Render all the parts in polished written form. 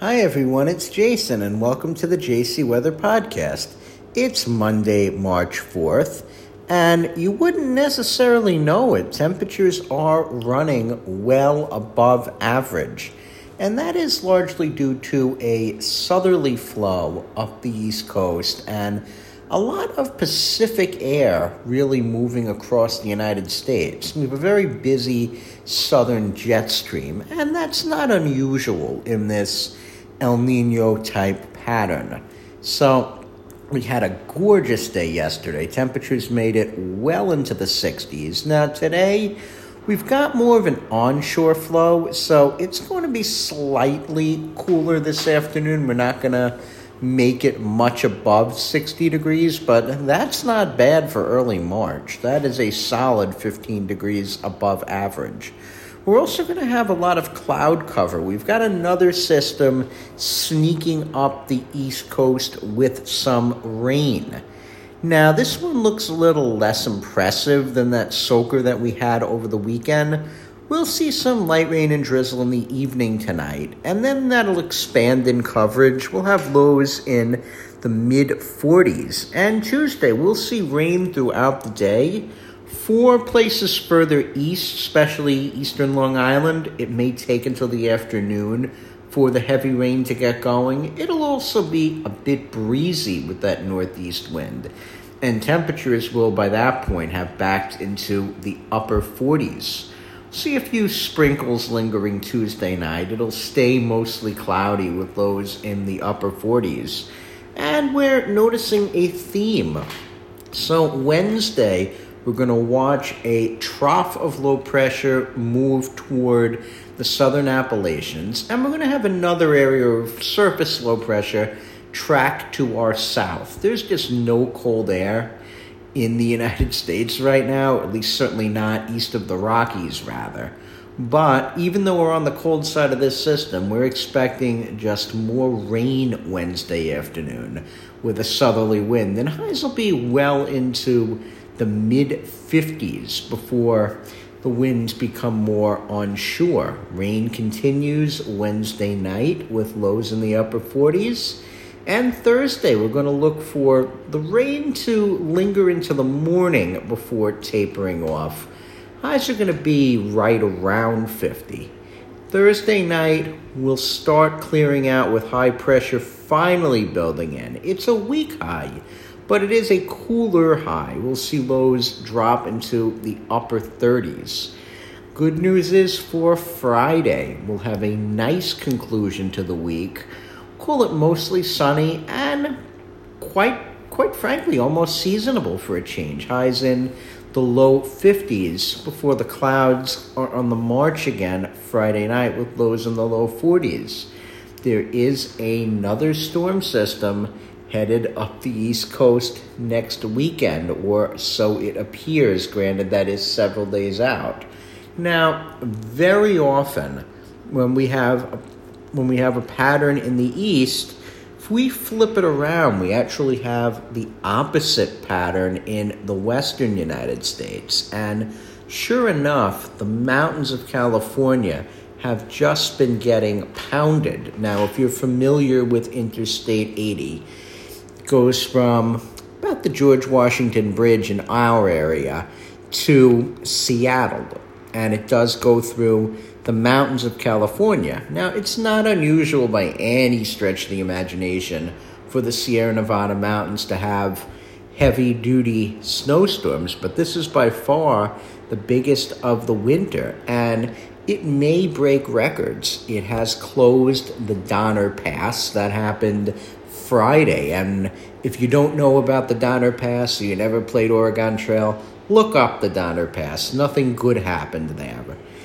Hi everyone, it's Jason and welcome to the JC Weather Podcast. It's Monday, March 4th, and you wouldn't necessarily know it. Temperatures are running well above average, and that is largely due to a southerly flow up the East Coast and a lot of Pacific air really moving across the United States. We have a very busy southern jet stream, and that's not unusual in this El Nino type pattern. So we had a gorgeous day yesterday. Temperatures made it well into the 60s. Now today, we've got more of an onshore flow, so it's going to be slightly cooler this afternoon. We're not going to make it much above 60 degrees, but that's not bad for early March. That is a solid 15 degrees above average. We're also going to have a lot of cloud cover. We've got another system sneaking up the East Coast with some rain. Now, this one looks a little less impressive than that soaker that we had over the weekend. We'll see some light rain and drizzle in the evening tonight, and then that'll expand in coverage. We'll have lows in the mid-40s. And Tuesday, we'll see rain throughout the day. 4 places further east, especially eastern Long Island, it may take until the afternoon for the heavy rain to get going. It'll also be a bit breezy with that northeast wind, and temperatures will by that point have backed into the upper 40s. See a few sprinkles lingering Tuesday night. It'll stay mostly cloudy with lows in the upper 40s. And we're noticing a theme. So Wednesday, we're going to watch a trough of low pressure move toward the southern Appalachians, and we're going to have another area of surface low pressure track to our south. There's just no cold air in the United States right now, at least certainly not east of the Rockies, rather. But even though we're on the cold side of this system, we're expecting just more rain Wednesday afternoon with a southerly wind, and highs will be well into the mid-50s before the winds become more onshore. Rain continues Wednesday night with lows in the upper 40s. And Thursday, we're going to look for the rain to linger into the morning before tapering off. Highs are going to be right around 50. Thursday night, we'll start clearing out with high pressure finally building in. It's a weak high, but it is a cooler high. We'll see lows drop into the upper 30s. Good news is for Friday, we'll have a nice conclusion to the week. Call it mostly sunny and quite frankly, almost seasonable for a change. Highs in the low 50s before the clouds are on the march again Friday night with lows in the low 40s. There is another storm system headed up the East Coast next weekend, or so it appears, granted that is several days out. Now, very often when we have a pattern in the east, if we flip it around, we actually have the opposite pattern in the western United States. And sure enough, the mountains of California have just been getting pounded. Now, if you're familiar with Interstate 80, it goes from about the George Washington Bridge in our area to Seattle, and it does go through the mountains of California. Now, it's not unusual by any stretch of the imagination for the Sierra Nevada mountains to have heavy-duty snowstorms, but this is by far the biggest of the winter, and it may break records. It has closed the Donner Pass. That happened Friday, and if you don't know about the Donner Pass, or you never played Oregon Trail, look up the Donner Pass. Nothing good happened there.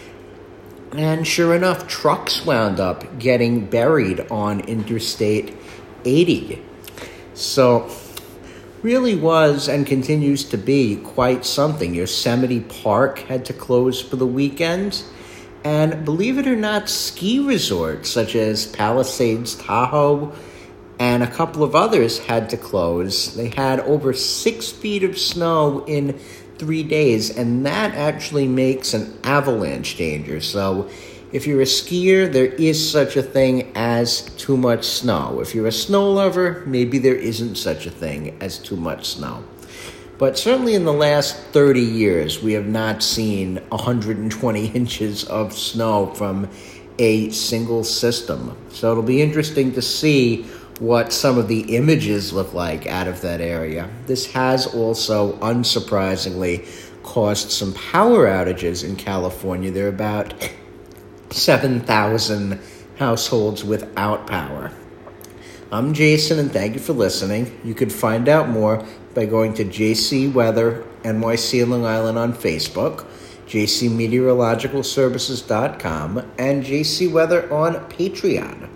And sure enough, trucks wound up getting buried on Interstate 80. So, really was and continues to be quite something. Yosemite Park had to close for the weekend. And believe it or not, ski resorts such as Palisades, Tahoe, and a couple of others had to close. They had over 6 feet of snow in 3 days, and that actually makes an avalanche danger. So If you're a skier, there is such a thing as too much snow. If you're a snow lover, maybe there isn't such a thing as too much snow. But certainly in the last 30 years, we have not seen 120 inches of snow from a single system. So it'll be interesting to see what some of the images look like out of that area. This has also, unsurprisingly, caused some power outages in California. There are about 7,000 households without power. I'm Jason, and thank you for listening. You can find out more by going to JC Weather NYC and Long Island on Facebook, jcmeteorologicalservices.com, and JC Weather on Patreon.